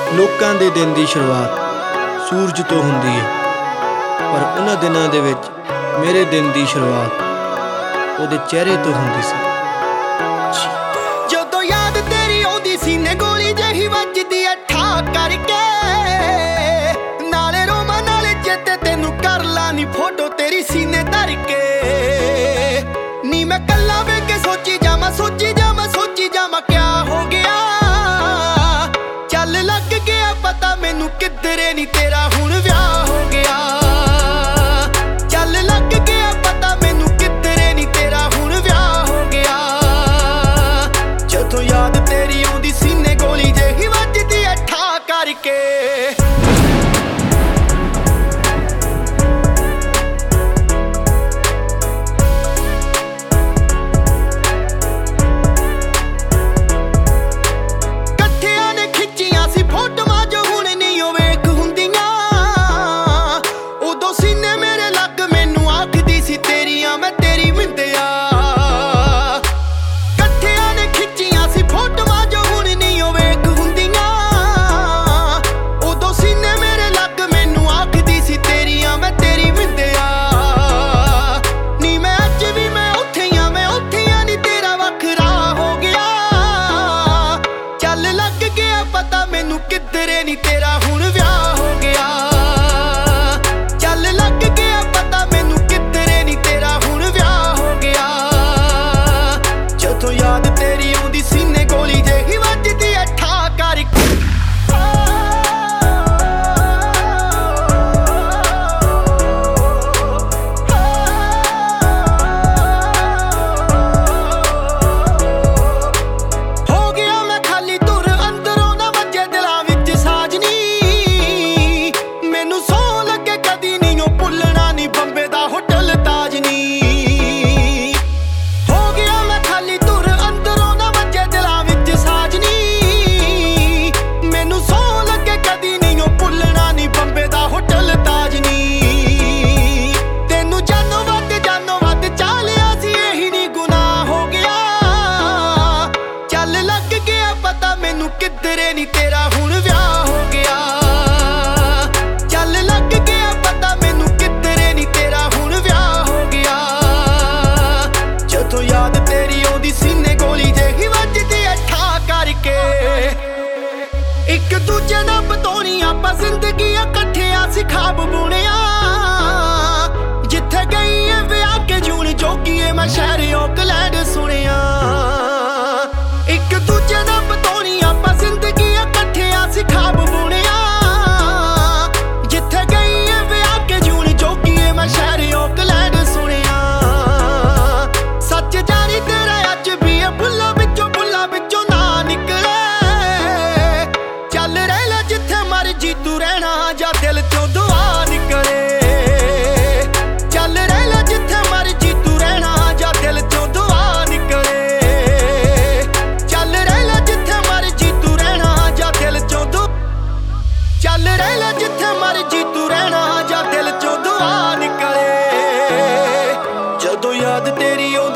ਲੋਕਾਂ ਦੇ ਦਿਨ ਦੀ ਸ਼ੁਰੂਆਤ ਸੂਰਜ ਤੋਂ ਹੁੰਦੀ ਹੈ, ਪਰ ਉਹਨਾਂ ਦਿਨਾਂ ਦੇ ਵਿੱਚ ਮੇਰੇ ਦਿਨ ਦੀ ਸ਼ੁਰੂਆਤ ਉਹਦੇ ਚਿਹਰੇ ਤੋਂ ਹੁੰਦੀ ਸੀ। ਜਦੋਂ ਯਾਦ ਤੇਰੀ ਆਉਂਦੀ ਸੀਨੇ ਗੋਲੀ ਜਿਹੀ ਵੱਜਦੀ ਐ ਠਾ ਕਰਕੇ, ਨਾਲੇ ਰੋਮਾਂ ਨਾਲੇ ਚੇਤੇ ਤੈਨੂੰ ਕਰ ਲਾ ਨੀ ਫੋਟੋ ਤੇਰੀ ਸੀਨੇ ਧਰ ਕੇ। ਨੀ ਮੈਂ ਕੱਲਾ ਵੇਖ ਕੇ ਸੋਚੀ ਜਾਵਾਂ ਸੋਚੀ ਜਾਵਾਂ ਕਿਆ ਹੋ ਗਿਆ। ਚੱਲ ਲੱਗ ਗਿਆ ਪਤਾ ਮੈਨੂੰ ਕਿੱਧਰੇ ਨੀ ਤੇਰਾ ਹੁਣ ਵਿਆਹ ਹੋ ਗਿਆ। ਚੱਲ ਲੱਗ ਗਿਆ ਪਤਾ ਮੈਨੂੰ ਕਿੱਧਰੇ ਨੀ ਤੇਰਾ ਹੁਣ ਵਿਆਹ ਹੋ ਗਿਆ। ਜਦੋਂ ਯਾਦ ਤੇਰੀ ਆਉਂਦੀ ਸੀਨੇ ਗੋਲੀ ਜਿਹੀ ਵੱਜਦੀ ਐ ਠਾ ਕਰਕੇ। ਕਿੱਧਰੇ ਨੀ ਤੇਰਾ ਹੁਣ ਵਿਆਹ ਹੋ ਗਿਆ। ਚੱਲ ਲੱਗ ਗਿਆ ਪਤਾ ਮੈਨੂੰ ਕਿੱਧਰੇ ਨੀ ਤੇਰਾ ਹੁਣ ਵਿਆਹ ਹੋ ਗਿਆ। ਜਦੋਂ ਯਾਦ ਤੇਰੀ ਆਉਂਦੀ ਸੀਨੇ ਗੋਲੀ ਜਿਹੀ ਵੱਜਦੀ ਐ ਠਾ ਕਰਕੇ। ਕਿੱਧਰੇ ਨੀ ਤੇਰਾ ਹੁਣ ਵਿਆਹ ਹੋ ਗਿਆ। ਚੱਲ ਲੱਗ ਗਿਆ ਪਤਾ ਮੈਨੂੰ ਕਿੱਧਰੇ ਨੀ ਤੇਰਾ ਹੁਣ ਵਿਆਹ ਹੋ ਗਿਆ। ਜਦੋਂ ਯਾਦ ਤੇਰੀ ਆਉਂਦੀ ਸੀਨੇ ਗੋਲੀ ਜਿਹੀ ਵੱਜਦੀ ਐ ਠਾ ਕਰਕੇ। ਇੱਕ ਦੂਜੇ ਨਾਲ ਬਤਾਉਣੀ ਆਪਾਂ ਜ਼ਿੰਦਗੀਆਂ ਇਕੱਠਿਆਂ ਸੀ ਖਾਬ ਬੁਣਿਆ। ਜਿੱਥੇ ਗਈ ਏ ਵਿਆਹ ਕੇ ਜੂਨ ਜੋਗੀਏ ਮੈਂ ਸ਼ਹਿਰ ਆਕਲੈਂਡ ਸੁਣਿਆ। ਇੱਕ ਦੂਜੇ ਨਾਲ ਬਤਾਉਣੀ ਆਪਾਂ ਜ਼ਿੰਦਗੀਆਂ ਇਕੱਠਿਆਂ ਸੀ ਖਾਬ ਬੁਣਿਆ। ਜਿੱਥੇ ਗਈ ਏ ਵਿਆਹ ਕੇ ਜੂਨ ਜੋਗੀਏ ਮੈਂ ਸ਼ਹਿਰ ਆਕਲੈਂਡ ਸੁਣਿਆ। ਸੱਚ ਜਾਣੀ ਤੇਰਾ ਅੱਜ ਵੀ ਇਹ ਬੁੱਲਾਂ ਵਿੱਚੋਂ ਨਾ ਨਿਕਲੇ। ਚੱਲ ਰਹਿ ਲੈ ਜਿੱਥੇ ਮਰਜੀ ਤੂੰ ਰਹਿਣਾ ਜਾਂ ਦਿਲ ਚੋਂ ਦੁਆ ਨਿਕਲੇ। ਚੱਲ ਰਹਿ ਲੈ ਜਿੱਥੇ ਮਰਜੀ ਤੂੰ ਰਹਿਣਾ ਜਾਂ ਦਿਲ ਚੋਂ ਦੁਆ ਨਿਕਲੇ। ਚੱਲ ਰਹਿ ਲੈ ਜਿੱਥੇ ਮਰਜੀ ਤੂੰ ਰਹਿਣਾ ਜਾਂ ਦਿਲ ਚੋਂ ਦੁਆ ਨਿਕਲੇ। ਜਦੋਂ ਯਾਦ ਤੇਰੀ